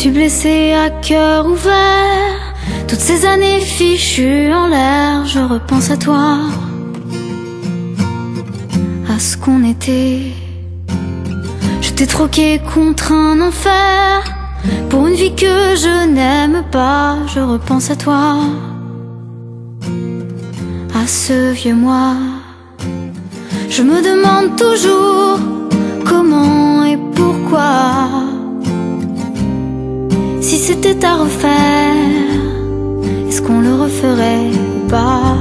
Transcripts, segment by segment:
suis blessée à cœur ouvert. Toutes ces années fichues en l'air, je repense à toi, à ce qu'on était. Je t'ai troqué contre un enfer, pour une vie que je n'aime pas. Je repense à toi, à ce vieux moi. Je me demande toujours comment et pourquoi. Si c'était à refaire, est-ce qu'on le referait ou pas?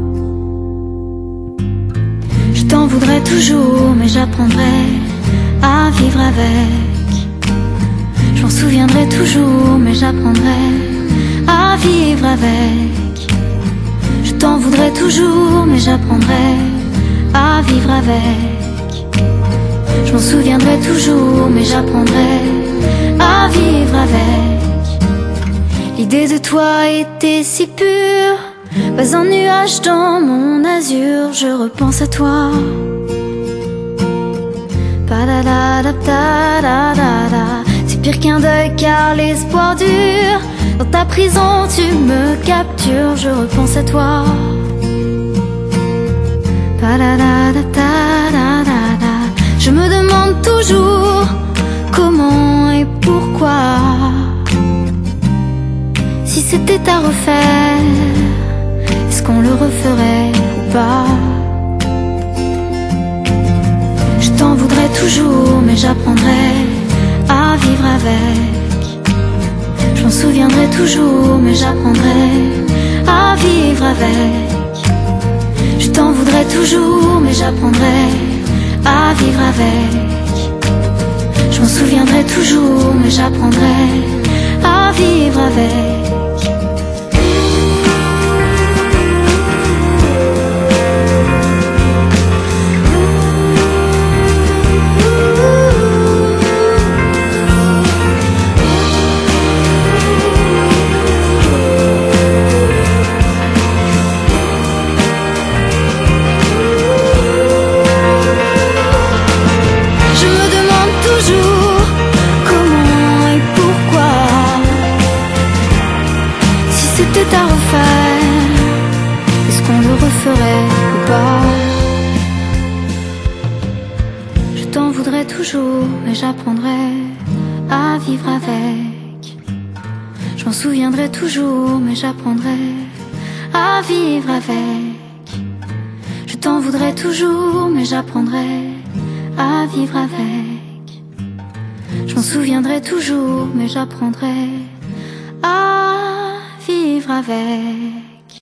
Je t'en voudrais toujours, mais j'apprendrais à vivre avec. Je m'en souviendrai toujours, mais j'apprendrai à vivre avec. Je t'en voudrais toujours, mais j'apprendrai à vivre avec. Je m'en souviendrai toujours, mais j'apprendrai à vivre avec. L'idée de toi était si pure, pas un nuage dans mon azur. Je repense à toi. C'est pire qu'un deuil car l'espoir dure. Dans ta prison tu me captures. Je repense à toi. Je me demande toujours comment et pourquoi. Si c'était à refaire, est-ce qu'on le referait ou pas? Je t'en voudrais toujours, mais j'apprendrai à vivre avec. Je m'en souviendrai toujours, mais j'apprendrai à vivre avec. Je t'en voudrais toujours, mais j'apprendrai à vivre avec. Je m'en souviendrai toujours, mais j'apprendrai à vivre avec. C'était à refaire, est-ce qu'on le referait ou pas? Je t'en voudrais toujours, mais j'apprendrai à vivre avec. Je m'en souviendrai toujours, mais j'apprendrai à vivre avec. Je t'en voudrais toujours, mais j'apprendrai à vivre avec. Je m'en souviendrai toujours, mais j'apprendrai à vivre avec.